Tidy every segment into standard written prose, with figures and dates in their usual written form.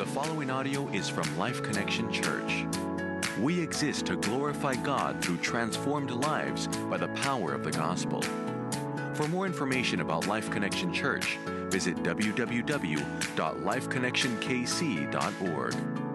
following audio is from Life Connection Church. We exist to glorify God through transformed lives by the power of the gospel. For more information about Life Connection Church, visit www.lifeconnectionkc.org.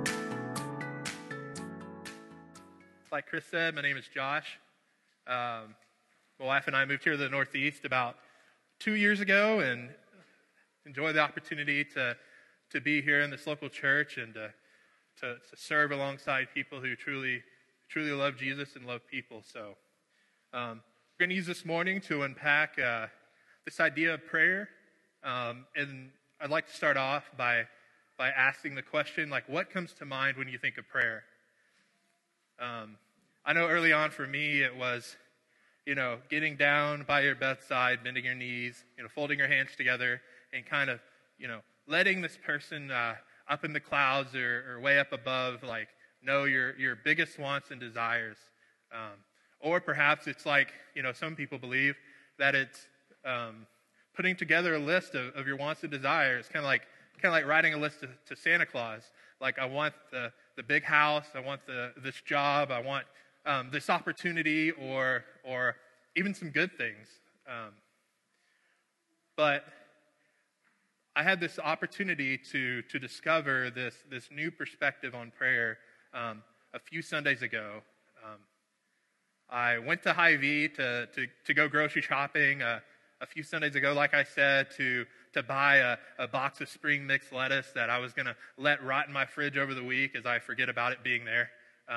Like Chris said, my name is Josh. My wife and I moved here to the Northeast about 2 years ago and enjoy the opportunity to be here in this local church and to serve alongside people who truly love Jesus and love people. So we're going to use this morning to unpack this idea of prayer. And I'd like to start off by asking the question, like, what comes to mind when you think of prayer? I know early on for me it was, getting down by your bedside, bending your knees, folding your hands together and kind of, letting this person up in the clouds or way up above, know your biggest wants and desires. Or perhaps it's like, some people believe that it's putting together a list of your wants and desires, kind of like writing a list to Santa Claus. Like, I want the big house, I want this job, I want this opportunity, or even some good things. But I had this opportunity to discover this new perspective on prayer a few Sundays ago. I went to Hy-Vee to go grocery shopping a few Sundays ago, like I said, to buy a box of spring mix lettuce that I was going to let rot in my fridge over the week as I forget about it being there.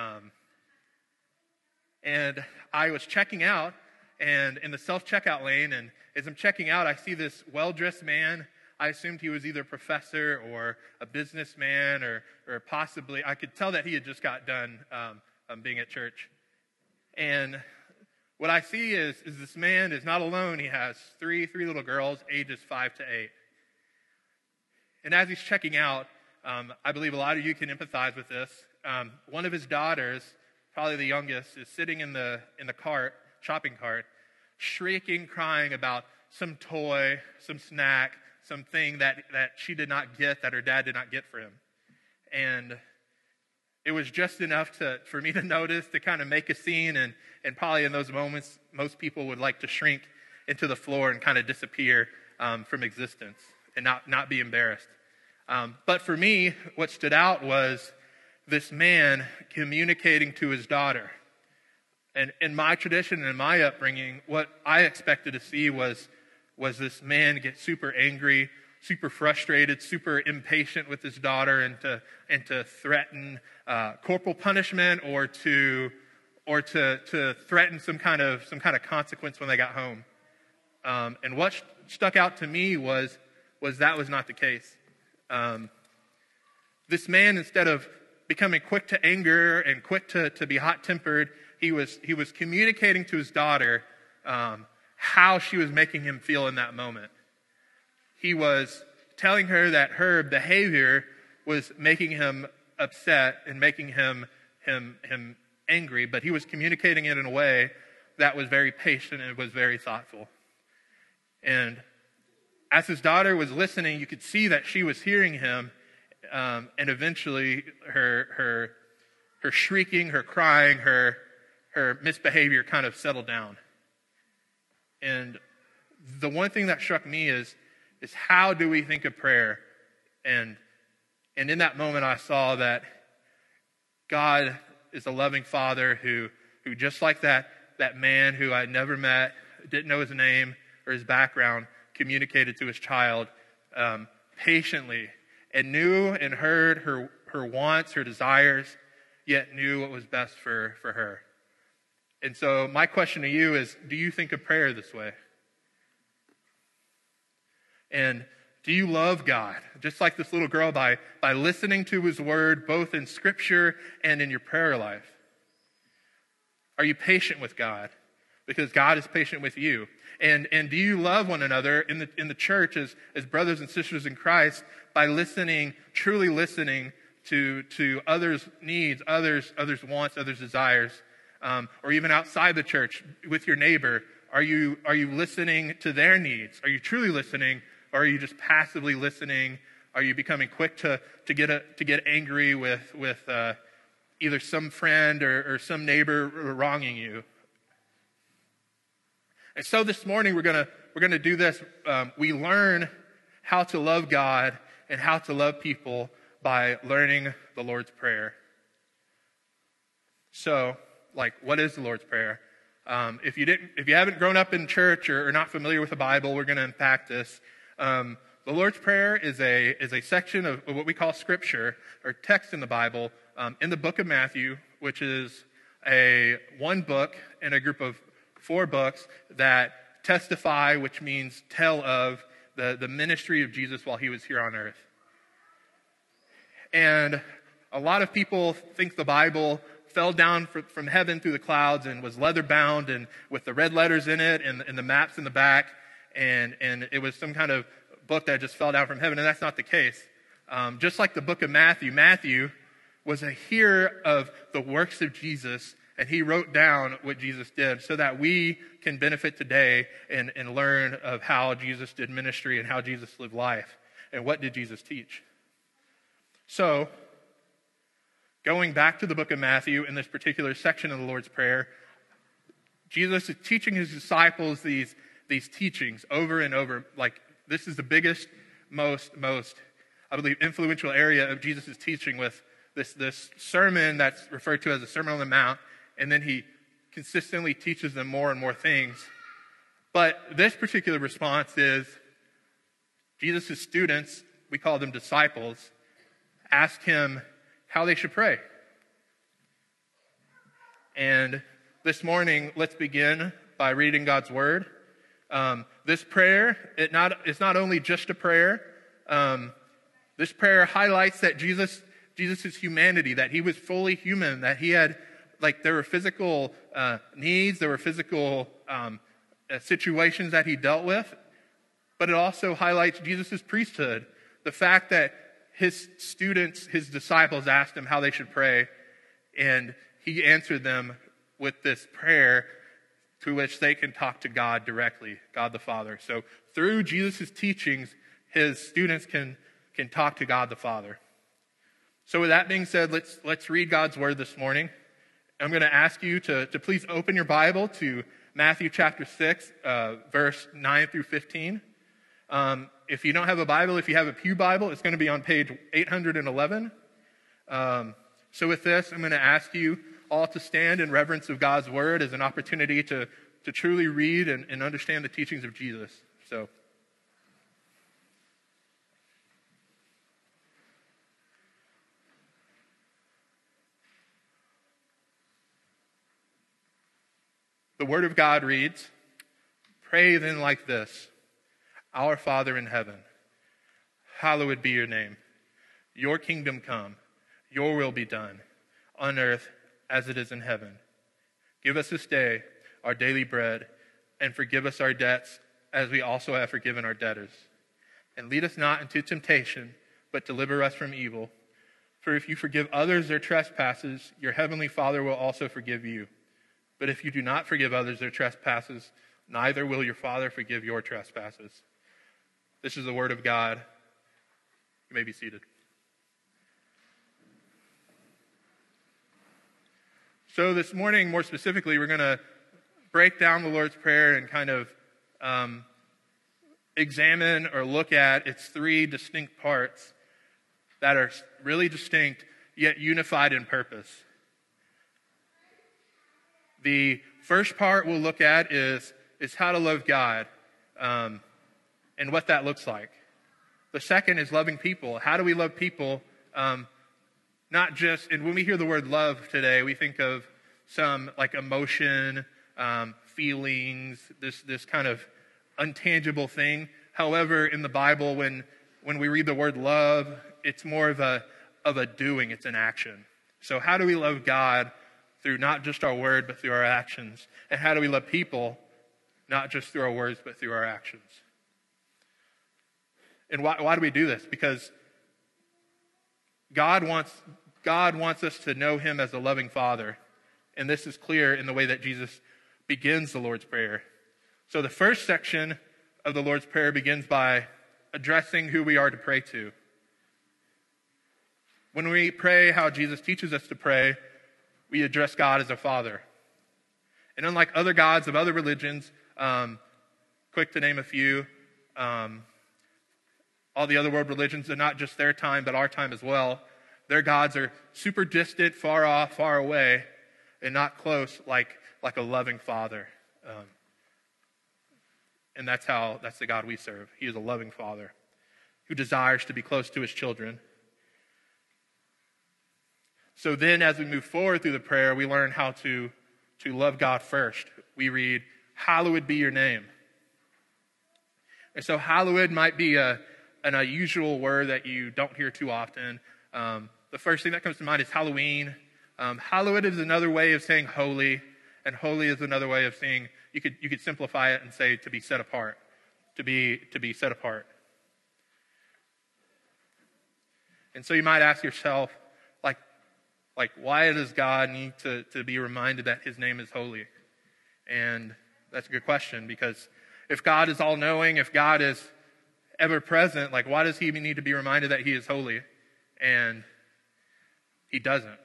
And I was checking out, and in the self-checkout lane, and as I'm checking out, I see this well-dressed man. I assumed he was either a professor or a businessman or possibly, I could tell that he had just got done being at church. And what I see is this man is not alone. He has three little girls, ages 5 to 8. And as he's checking out, I believe a lot of you can empathize with this. One of his daughters, probably the youngest, is sitting in the shopping cart, shrieking, crying about some toy, some snack, something that she did not get, that her dad did not get for him. And it was just enough for me to notice, to kind of make a scene, and probably in those moments, most people would like to shrink into the floor and kind of disappear from existence and not be embarrassed. But for me, what stood out was this man communicating to his daughter. And in my tradition and in my upbringing, what I expected to see was this man get super angry, super frustrated, super impatient with his daughter, and to threaten corporal punishment or to threaten some kind of consequence when they got home. And what stuck out to me was that was not the case. This man, instead of becoming quick to anger and quick to be hot-tempered, he was communicating to his daughter how she was making him feel in that moment. He was telling her that her behavior was making him upset and making him angry, but he was communicating it in a way that was very patient and was very thoughtful. And as his daughter was listening, you could see that she was hearing him, and eventually her shrieking, her crying, her misbehavior kind of settled down. And the one thing that struck me is how do we think of prayer? And in that moment, I saw that God is a loving Father who just like that man who I never met, didn't know his name or his background, communicated to his child patiently, and knew and heard her wants, her desires, yet knew what was best for her. And so my question to you is, do you think of prayer this way? And do you love God, just like this little girl, by listening to his word, both in Scripture and in your prayer life? Are you patient with God? Because God is patient with you. And do you love one another in the church as brothers and sisters in Christ by truly listening to others' needs, others' wants, others' desires? Or even outside the church with your neighbor, are you listening to their needs? Are you truly listening, or are you just passively listening Are you becoming quick to get angry with either some friend or some neighbor wronging you? And so this morning we're gonna do this. We learn how to love God and how to love people by learning the Lord's Prayer. So, what is the Lord's Prayer? If you haven't grown up in church or are not familiar with the Bible, we're going to unpack this. The Lord's Prayer is a section of what we call Scripture or text in the Bible in the book of Matthew, which is one book in a group of 4 books that testify, which means tell of the ministry of Jesus while he was here on earth. And a lot of people think the Bible fell down from heaven through the clouds and was leather bound and with the red letters in it and the maps in the back, and it was some kind of book that just fell down from heaven, and that's not the case. Just like the book of Matthew, Matthew was a hearer of the works of Jesus, and he wrote down what Jesus did so that we can benefit today and learn of how Jesus did ministry and how Jesus lived life and what did Jesus teach. So, going back to the book of Matthew in this particular section of the Lord's Prayer, Jesus is teaching his disciples these teachings over and over. This is the biggest, most I believe, influential area of Jesus' teaching, with this sermon that's referred to as the Sermon on the Mount, and then he consistently teaches them more and more things. But this particular response is Jesus' students, we call them disciples, asked him how they should pray. And this morning, let's begin by reading God's Word. This prayer, it's not only just a prayer. This prayer highlights that Jesus' humanity, that he was fully human, that he had, there were physical needs, there were physical situations that he dealt with, but it also highlights Jesus' priesthood, the fact that his students, his disciples asked him how they should pray, and he answered them with this prayer to which they can talk to God directly, God the Father. So through Jesus' teachings, his students can talk to God the Father. So with that being said, let's read God's Word this morning. I'm going to ask you to please open your Bible to Matthew chapter 6, verse 9 through 15. If you don't have a Bible, if you have a pew Bible, it's going to be on page 811. So with this, I'm going to ask you all to stand in reverence of God's Word as an opportunity to truly read and understand the teachings of Jesus. So, the Word of God reads, "Pray then like this: Our Father in heaven, hallowed be your name. Your kingdom come, your will be done, on earth as it is in heaven. Give us this day our daily bread, and forgive us our debts as we also have forgiven our debtors. And lead us not into temptation, but deliver us from evil. For if you forgive others their trespasses, your heavenly Father will also forgive you. But if you do not forgive others their trespasses, neither will your Father forgive your trespasses." This is the Word of God. You may be seated. So this morning, more specifically, we're going to break down the Lord's Prayer and kind of examine or look at its 3 distinct parts that are really distinct, yet unified in purpose. The first part we'll look at is how to love God, and what that looks like. The second is loving people. How do we love people? Not just, and when we hear the word love today, we think of some emotion, feelings, this kind of intangible thing. However, in the Bible, when we read the word love, it's more of a doing, it's an action. So how do we love God through not just our word, but through our actions? And how do we love people, not just through our words, but through our actions? And why do we do this? Because God wants us to know him as a loving Father. And this is clear in the way that Jesus begins the Lord's Prayer. So the first section of the Lord's Prayer begins by addressing who we are to pray to. When we pray how Jesus teaches us to pray, we address God as a Father. And unlike other gods of other religions, quick to name a few, all the other world religions are not just their time, but our time as well. Their gods are super distant, far off, far away, and not close like a loving Father. And that's the God we serve. He is a loving Father who desires to be close to his children. So then as we move forward through the prayer, we learn how to love God first. We read, "Hallowed be your name." And so hallowed might be an unusual word that you don't hear too often. The first thing that comes to mind is Halloween. Hallowed is another way of saying holy, and holy is another way of saying, you could simplify it and say to be set apart. To be set apart. And so you might ask yourself, like why does God need to be reminded that his name is holy? And that's a good question, because if God is all-knowing, if God is ever-present, like why does he need to be reminded that he is holy? And he doesn't.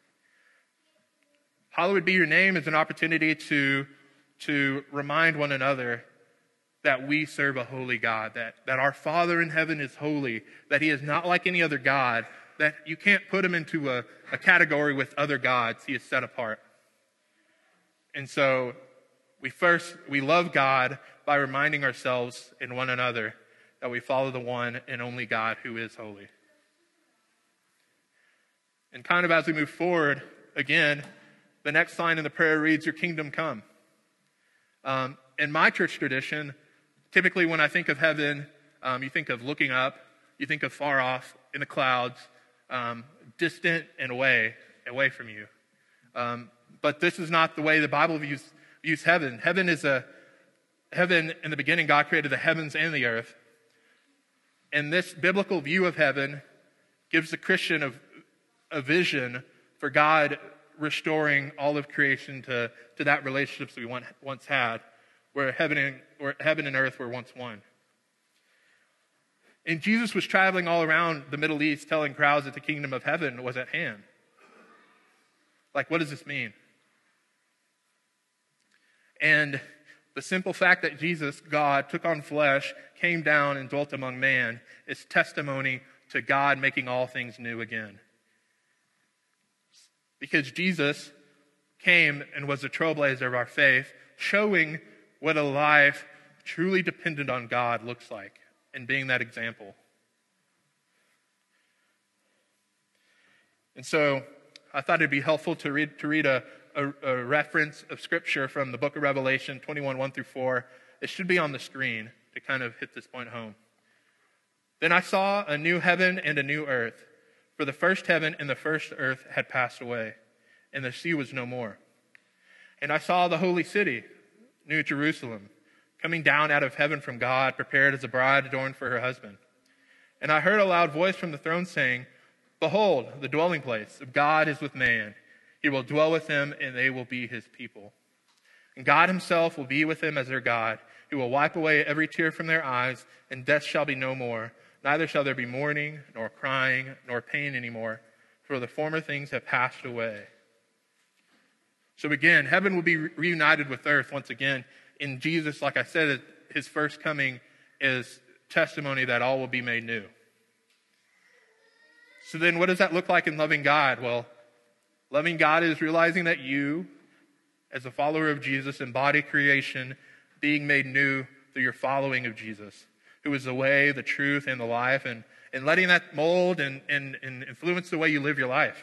Hallowed be your name is an opportunity to remind one another that we serve a holy God, that our Father in heaven is holy, that he is not like any other God, that you can't put him into a category with other gods. He is set apart. And so we love God by reminding ourselves and one another that we follow the one and only God who is holy. And kind of as we move forward, again, the next line in the prayer reads, "Your kingdom come." In my church tradition, typically when I think of heaven, you think of looking up, you think of far off in the clouds, distant and away from you. But this is not the way the Bible views heaven. Heaven in the beginning, God created the heavens and the earth. And this biblical view of heaven gives the Christian a vision for God restoring all of creation to that relationship that we once had, where heaven and earth were once one. And Jesus was traveling all around the Middle East telling crowds that the kingdom of heaven was at hand. Like, what does this mean? And the simple fact that Jesus, God, took on flesh, came down and dwelt among man is testimony to God making all things new again. Because Jesus came and was the trailblazer of our faith, showing what a life truly dependent on God looks like, and being that example. And so I thought it'd be helpful to read a reference of Scripture from the book of Revelation 21, 1 through 4. It should be on the screen to kind of hit this point home. "Then I saw a new heaven and a new earth, for the first heaven and the first earth had passed away, and the sea was no more. And I saw the holy city, New Jerusalem, coming down out of heaven from God, prepared as a bride adorned for her husband. And I heard a loud voice from the throne saying, 'Behold, the dwelling place of God is with man. He will dwell with them, and they will be his people. And God himself will be with them as their God. He will wipe away every tear from their eyes, and death shall be no more. Neither shall there be mourning, nor crying, nor pain anymore, for the former things have passed away.'" So again, heaven will be reunited with earth once again. In Jesus, like I said, his first coming is testimony that all will be made new. So then what does that look like in loving God? Well, loving God is realizing that you, as a follower of Jesus, embody creation being made new through your following of Jesus, who is the way, the truth, and the life, and letting that mold and influence the way you live your life.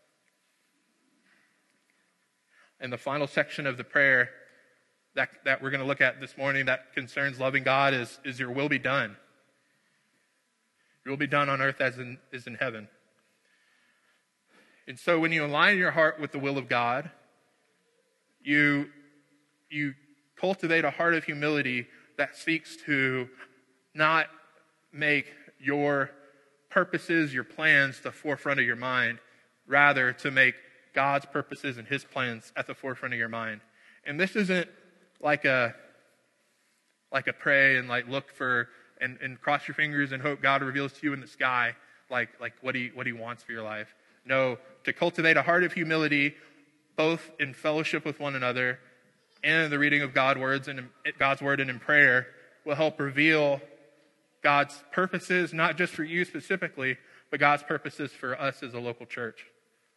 And the final section of the prayer that we're going to look at this morning that concerns loving God is your will be done. Your will be done on earth as is in heaven. And so when you align your heart with the will of God, you cultivate a heart of humility that seeks to not make your purposes, your plans, the forefront of your mind, rather to make God's purposes and his plans at the forefront of your mind. And this isn't like a pray and like look for and cross your fingers and hope God reveals to you in the sky. like what he wants for your life. No, to cultivate a heart of humility, both in fellowship with one another and in the reading of God's word and in prayer, will help reveal God's purposes, not just for you specifically, but God's purposes for us as a local church.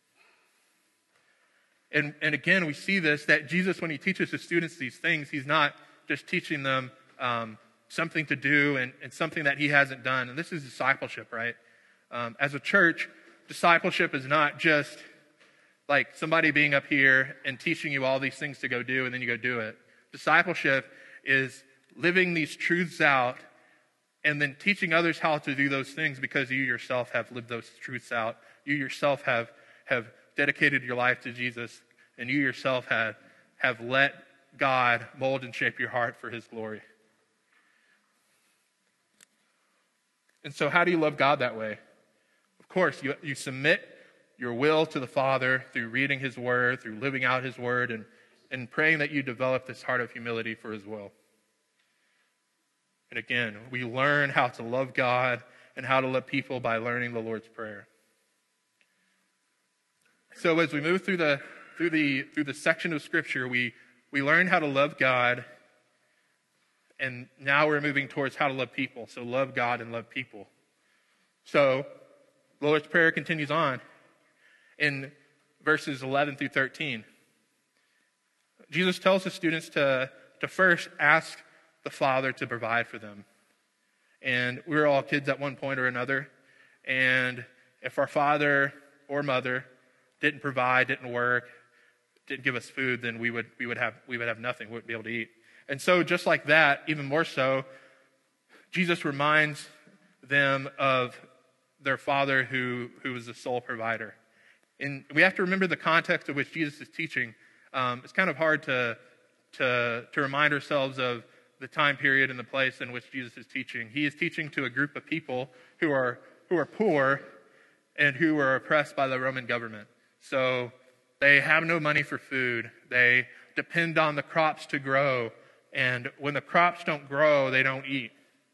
And again, we see this, that Jesus, when he teaches his students these things, he's not just teaching them something to do and something that he hasn't done. And this is discipleship, right? As a church, discipleship is not just like somebody being up here and teaching you all these things to go do, and then you go do it. Discipleship is living these truths out and then teaching others how to do those things because you yourself have lived those truths out. You yourself have dedicated your life to Jesus, and you yourself have let God mold and shape your heart for his glory. And so how do you love God that way? Of course, you submit your will to the Father through reading his word, through living out his word, and praying that you develop this heart of humility for his will. And again, we learn how to love God and how to love people by learning the Lord's Prayer. So as we move through the section of Scripture, we learn how to love God, and now we're moving towards how to love people. So love God and love people. So the Lord's Prayer continues on in verses 11 through 13. Jesus tells his students to first ask the Father to provide for them. And we were all kids at one point or another. And if our father or mother didn't provide, didn't work, didn't give us food, then we would have nothing. We wouldn't be able to eat. And so just like that, even more so, Jesus reminds them of their Father who is the sole provider. And we have to remember the context of which Jesus is teaching. It's kind of hard to remind ourselves of the time period and the place in which Jesus is teaching. He is teaching to a group of people who are poor and who are oppressed by the Roman government. So they have no money for food. They depend on the crops to grow. And when the crops don't grow, they don't eat.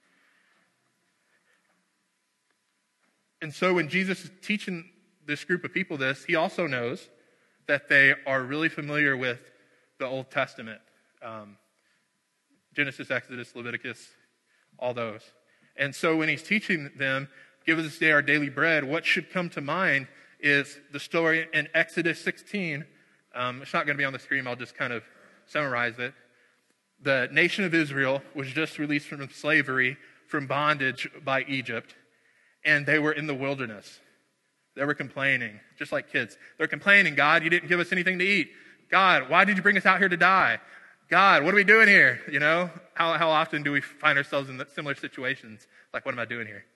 And so when Jesus is teaching this group of people this, he also knows that they are really familiar with the Old Testament. Genesis, Exodus, Leviticus, all those. And so when he's teaching them, give us this day our daily bread, what should come to mind is the story in Exodus 16. It's not going to be on the screen. I'll just kind of summarize it. The nation of Israel was just released from slavery, from bondage by Egypt, and they were in the wilderness. They were complaining, just like kids. They're complaining, God, you didn't give us anything to eat. God, why did you bring us out here to die? God, what are we doing here? You know, how often do we find ourselves in similar situations? Like, what am I doing here?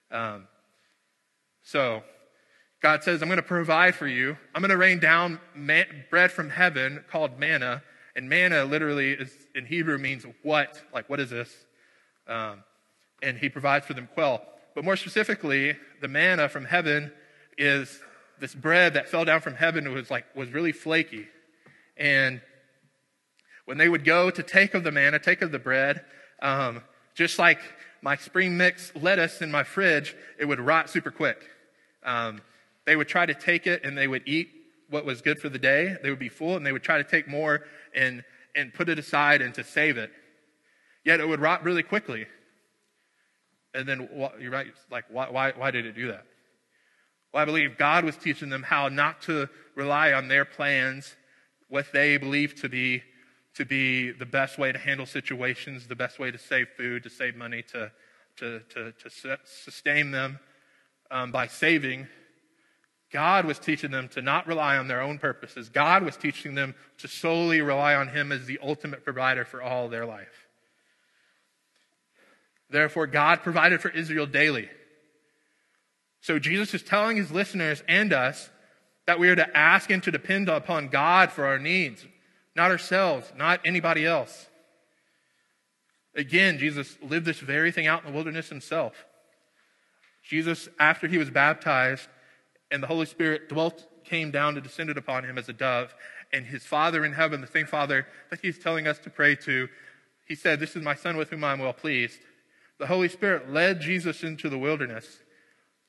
So God says, I'm going to provide for you. I'm going to rain down bread from heaven called manna. And manna literally is in Hebrew means what? Like, what is this? And he provides for them quail. But more specifically, the manna from heaven is this bread that fell down from heaven. Was really flaky. And when they would go to take of the manna, take of the bread, just like my spring mix lettuce in my fridge, it would rot super quick. They would try to take it and they would eat what was good for the day. They would be full and they would try to take more and put it aside and to save it. Yet it would rot really quickly. And then you're right, like why did it do that? Well, I believe God was teaching them how not to rely on their plans, what they believe to be the best way to handle situations, the best way to save food, to save money, to sustain them by saving. God was teaching them to not rely on their own purposes. God was teaching them to solely rely on him as the ultimate provider for all their life. Therefore, God provided for Israel daily. So Jesus is telling his listeners and us that we are to ask and to depend upon God for our needs, not ourselves, not anybody else. Again, Jesus lived this very thing out in the wilderness himself. Jesus, after he was baptized and the Holy Spirit came down and descended upon him as a dove, and his Father in heaven, the same Father that he's telling us to pray to, he said, "This is my Son with whom I am well pleased." The Holy Spirit led Jesus into the wilderness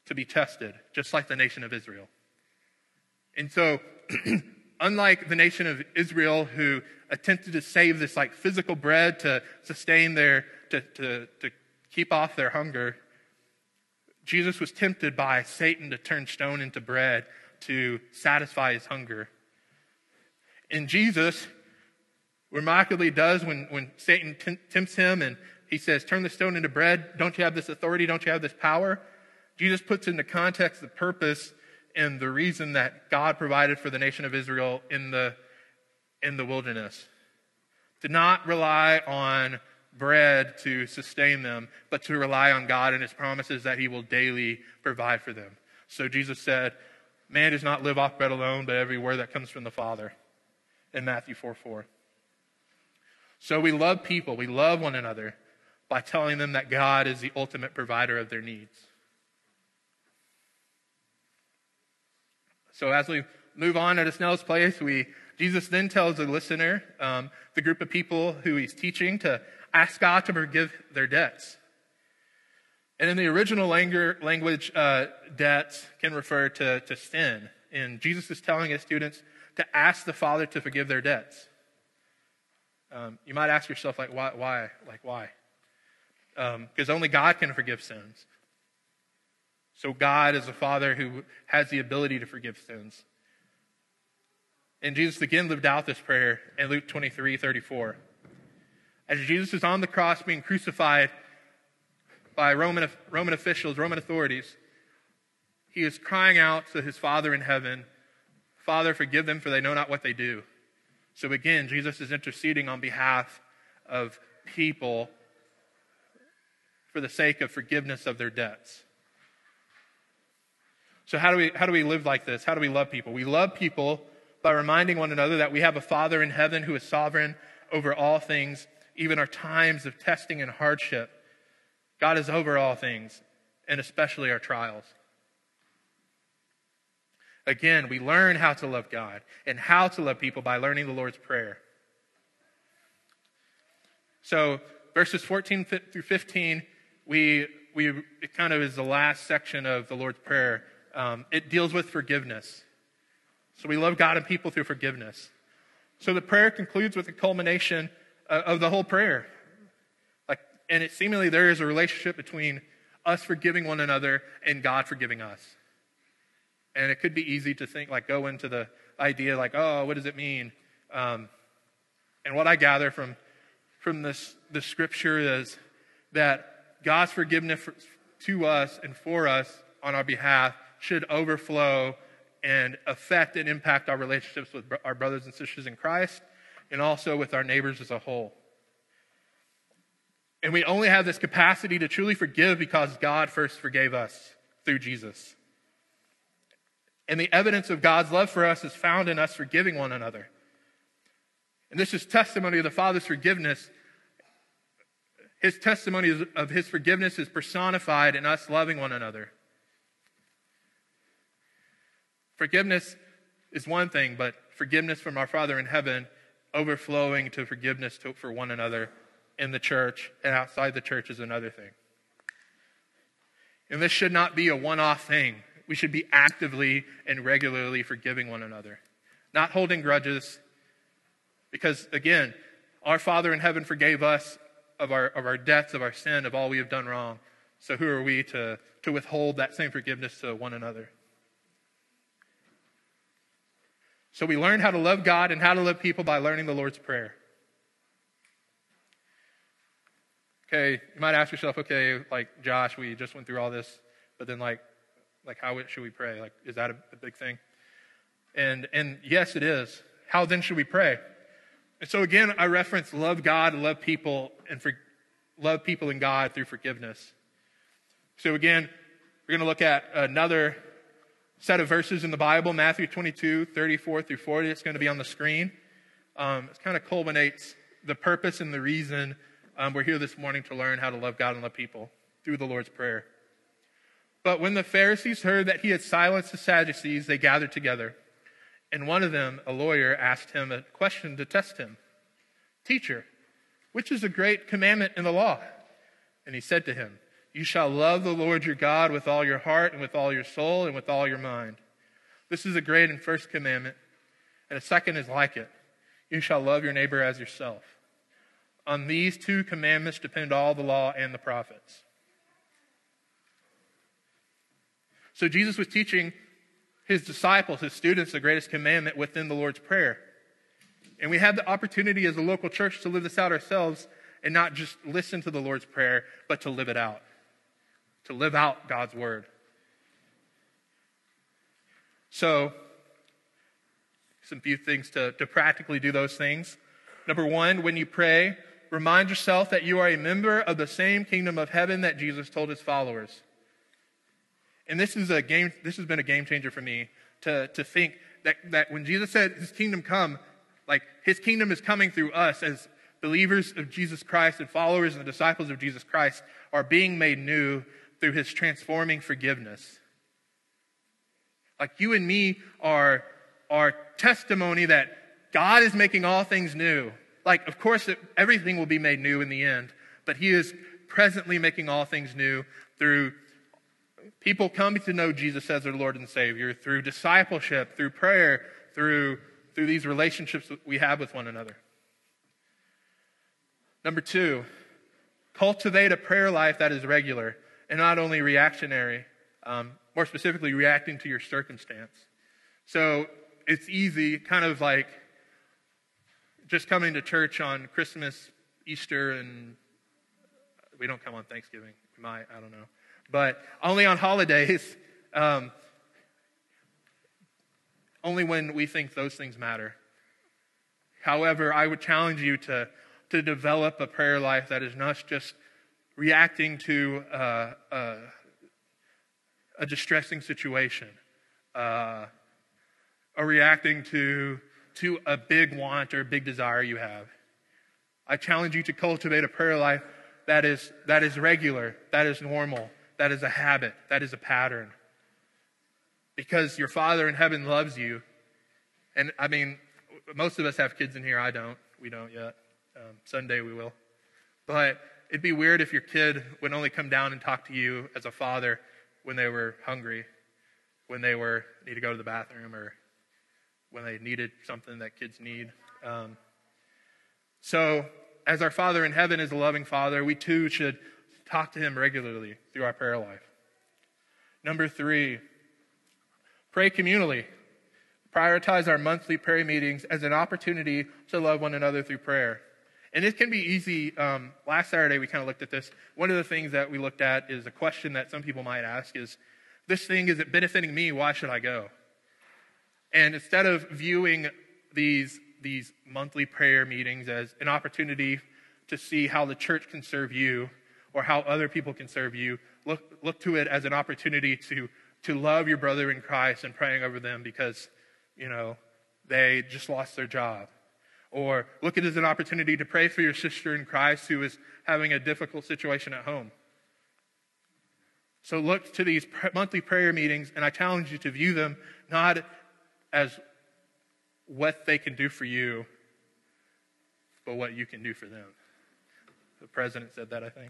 to be tested, just like the nation of Israel. And so, unlike the nation of Israel who attempted to save this like physical bread to sustain to keep off their hunger, Jesus was tempted by Satan to turn stone into bread to satisfy his hunger. And Jesus remarkably does when Satan tempts him and he says, turn the stone into bread. Don't you have this authority? Don't you have this power? Jesus puts into context the purpose and the reason that God provided for the nation of Israel in the wilderness. To not rely on bread to sustain them, but to rely on God and his promises that he will daily provide for them. So Jesus said, man does not live off bread alone, but every word that comes from the Father, in Matthew 4:4. So we love people, we love one another by telling them that God is the ultimate provider of their needs. So as we move on at a snail's pace, Jesus then tells the listener, the group of people who he's teaching, to ask God to forgive their debts. And in the original language, debts can refer to sin. And Jesus is telling his students to ask the Father to forgive their debts. You might ask yourself, like, why? Like, why? Because only God can forgive sins. So God is a Father who has the ability to forgive sins. And Jesus again lived out this prayer in Luke 23:34. As Jesus is on the cross being crucified by Roman officials, Roman authorities, he is crying out to his Father in heaven, Father, forgive them, for they know not what they do. So again, Jesus is interceding on behalf of people for the sake of forgiveness of their debts. So how do we live like this? How do we love people? We love people by reminding one another that we have a Father in heaven who is sovereign over all things, even our times of testing and hardship. God is over all things, and especially our trials. Again, we learn how to love God and how to love people by learning the Lord's Prayer. So verses 14 through 15, it kind of is the last section of the Lord's Prayer. It deals with forgiveness. So we love God and people through forgiveness. So the prayer concludes with the culmination of the whole prayer. And it seemingly there is a relationship between us forgiving one another and God forgiving us. And it could be easy to think, go into the idea oh, what does it mean? And what I gather from the scripture is that God's forgiveness to us and for us on our behalf should overflow and affect and impact our relationships with our brothers and sisters in Christ and also with our neighbors as a whole. And we only have this capacity to truly forgive because God first forgave us through Jesus. And the evidence of God's love for us is found in us forgiving one another. And this is testimony of the Father's forgiveness. His testimony of his forgiveness is personified in us loving one another. Forgiveness is one thing, but forgiveness from our Father in heaven overflowing to forgiveness for one another in the church and outside the church is another thing. And this should not be a one-off thing. We should be actively and regularly forgiving one another, not holding grudges, because again, our Father in heaven forgave us of our debts, of our sin, of all we have done wrong. So who are we to withhold that same forgiveness to one another? So we learn how to love God and how to love people by learning the Lord's Prayer. Okay, you might ask yourself, okay, Josh, we just went through all this, but then how should we pray? Is that a big thing? And yes, it is. How then should we pray? And so again, I reference love God and love people and love people and God through forgiveness. So again, we're going to look at another set of verses in the Bible, Matthew 22, 34 through 40. It's going to be on the screen. It kind of culminates the purpose and the reason we're here this morning to learn how to love God and love people through the Lord's Prayer. But when the Pharisees heard that he had silenced the Sadducees, they gathered together. And one of them, a lawyer, asked him a question to test him. Teacher, which is a great commandment in the law? And he said to him, You shall love the Lord your God with all your heart and with all your soul and with all your mind. This is a great and first commandment, and a second is like it. You shall love your neighbor as yourself. On these two commandments depend all the law and the prophets. So Jesus was teaching his disciples, his students, the greatest commandment within the Lord's Prayer. And we have the opportunity as a local church to live this out ourselves and not just listen to the Lord's Prayer, but to live it out. To live out God's word. So, some few things to practically do those things. Number one, when you pray, remind yourself that you are a member of the same kingdom of heaven that Jesus told his followers. And this has been a game changer for me to think that when Jesus said his kingdom come, like his kingdom is coming through us as believers of Jesus Christ and followers and disciples of Jesus Christ are being made new through his transforming forgiveness. Like you and me are testimony that God is making all things new. Like, of course, everything will be made new in the end, but he is presently making all things new through people coming to know Jesus as their Lord and Savior, through discipleship, through prayer, through these relationships that we have with one another. Number two, cultivate a prayer life that is regular and not only reactionary, more specifically reacting to your circumstance. So it's easy, kind of like just coming to church on Christmas, Easter, and we don't come on Thanksgiving. We might, I don't know. But only on holidays, only when we think those things matter. However, I would challenge you to develop a prayer life that is not just reacting to a distressing situation, or reacting to a big want or a big desire you have. I challenge you to cultivate a prayer life that is regular, that is normal, that is a habit, that is a pattern. Because your Father in heaven loves you. And I mean, most of us have kids in here. I don't. We don't yet. Someday we will. But it'd be weird if your kid would only come down and talk to you as a father when they were hungry, when they need to go to the bathroom, or when they needed something that kids need. So, as our Father in heaven is a loving Father, we too should talk to him regularly through our prayer life. Number three, pray communally. Prioritize our monthly prayer meetings as an opportunity to love one another through prayer. And it can be easy. Last Saturday, we kind of looked at this. One of the things that we looked at is a question that some people might ask is, this thing, is it benefiting me? Why should I go? And instead of viewing these monthly prayer meetings as an opportunity to see how the church can serve you or how other people can serve you, look to it as an opportunity to love your brother in Christ and praying over them because, they just lost their job. Or look at it as an opportunity to pray for your sister in Christ who is having a difficult situation at home. So look to these monthly prayer meetings, and I challenge you to view them not as what they can do for you, but what you can do for them. The president said that, I think.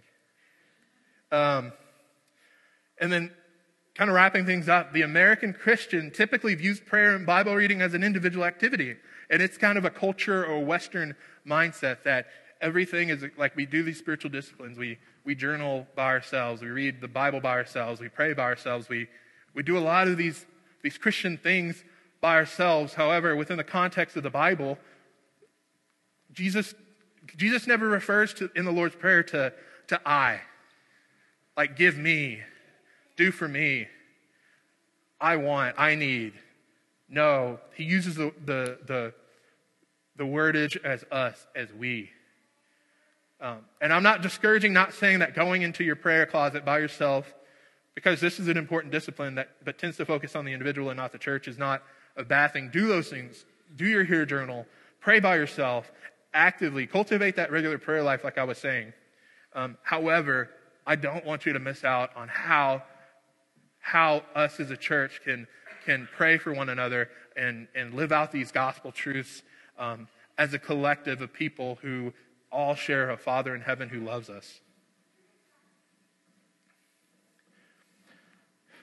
And then kind of wrapping things up, the American Christian typically views prayer and Bible reading as an individual activity. And it's kind of a culture or Western mindset that everything is like we do these spiritual disciplines. We journal by ourselves. We read the Bible by ourselves. We pray by ourselves. We do a lot of these Christian things by ourselves. However, within the context of the Bible, Jesus never refers to in the Lord's Prayer to I. Like, give me, do for me, I want, I need. No, he uses the wordage as us, as we. And I'm not discouraging, not saying that going into your prayer closet by yourself, because this is an important discipline that tends to focus on the individual and not the church, is not a bad thing. Do those things. Do your Hear Journal. Pray by yourself. Actively cultivate that regular prayer life like I was saying. However, I don't want you to miss out on how us as a church can pray for one another and live out these gospel truths as a collective of people who all share a Father in heaven who loves us.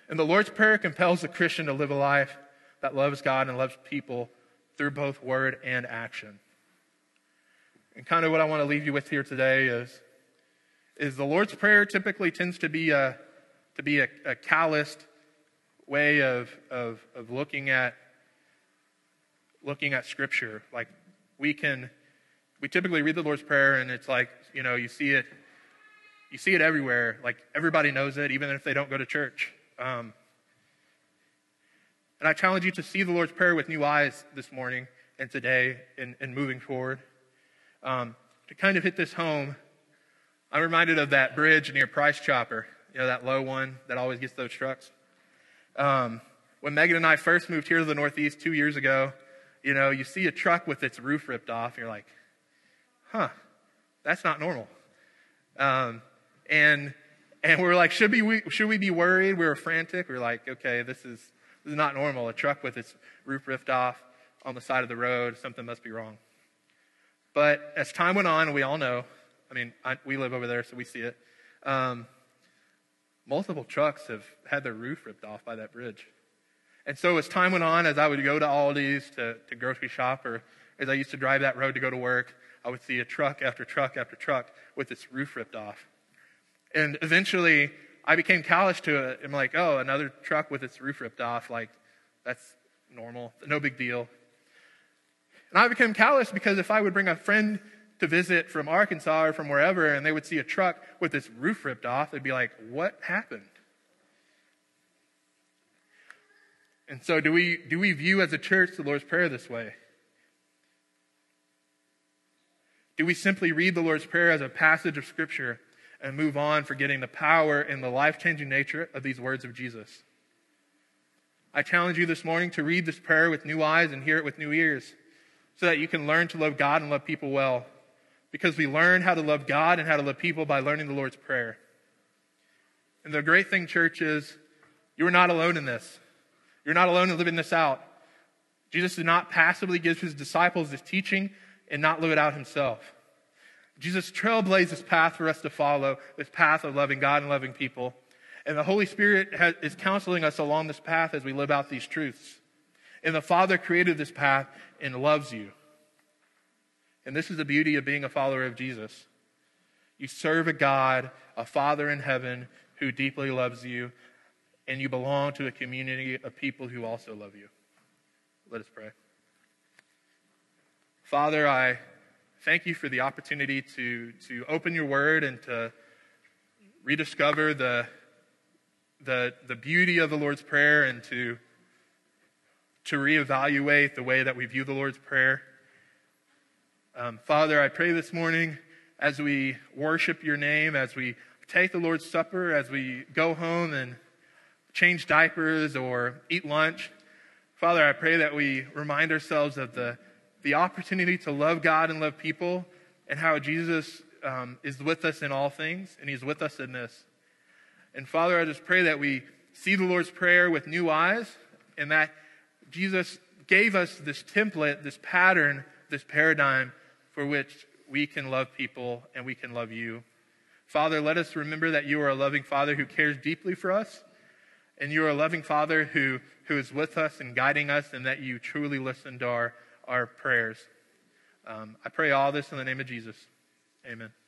And the Lord's Prayer compels the Christian to live a life that loves God and loves people through both word and action. And kind of what I want to leave you with here today is the Lord's Prayer typically tends to be a calloused way of looking at Scripture. Like we typically read the Lord's Prayer, and it's like, you see it everywhere. Like everybody knows it, even if they don't go to church. And I challenge you to see the Lord's Prayer with new eyes this morning and today and moving forward. To kind of hit this home, I'm reminded of that bridge near Price Chopper, that low one that always gets those trucks. When Megan and I first moved here to the Northeast 2 years ago, you see a truck with its roof ripped off, and you're like, that's not normal. And we were like, should we be worried? We were frantic. We were like, okay, this is not normal. A truck with its roof ripped off on the side of the road, something must be wrong. But as time went on, and we all know, we live over there, so we see it. Multiple trucks have had their roof ripped off by that bridge. And so as time went on, as I would go to Aldi's to grocery shop, or as I used to drive that road to go to work, I would see a truck after truck after truck with its roof ripped off. And eventually, I became callous to it. I'm like, oh, another truck with its roof ripped off. Like, that's normal. No big deal. And I became callous because if I would bring a friend to visit from Arkansas or from wherever, and they would see a truck with its roof ripped off, they'd be like, what happened? And so do we view as a church the Lord's Prayer this way? Do we simply read the Lord's Prayer as a passage of Scripture and move on, forgetting the power and the life-changing nature of these words of Jesus? I challenge you this morning to read this prayer with new eyes and hear it with new ears, so that you can learn to love God and love people well. Because we learn how to love God and how to love people by learning the Lord's Prayer. And the great thing, church, is you are not alone in this. You're not alone in living this out. Jesus did not passively give his disciples this teaching and not live it out himself. Jesus trailblazed this path for us to follow, this path of loving God and loving people. And the Holy Spirit is counseling us along this path as we live out these truths. And the Father created this path and loves you. And this is the beauty of being a follower of Jesus. You serve a God, a Father in heaven, who deeply loves you, and you belong to a community of people who also love you. Let us pray. Father, I thank you for the opportunity to open your word and to rediscover the beauty of the Lord's Prayer, and to reevaluate the way that we view the Lord's Prayer. Father, I pray this morning as we worship your name, as we take the Lord's Supper, as we go home and change diapers or eat lunch, Father, I pray that we remind ourselves of the opportunity to love God and love people, and how Jesus is with us in all things, and he's with us in this. And Father, I just pray that we see the Lord's Prayer with new eyes, and that Jesus gave us this template, this pattern, this paradigm for which we can love people and we can love you. Father, let us remember that you are a loving Father who cares deeply for us, and you are a loving Father who is with us and guiding us, and that you truly listen to our prayers. I pray all this in the name of Jesus. Amen.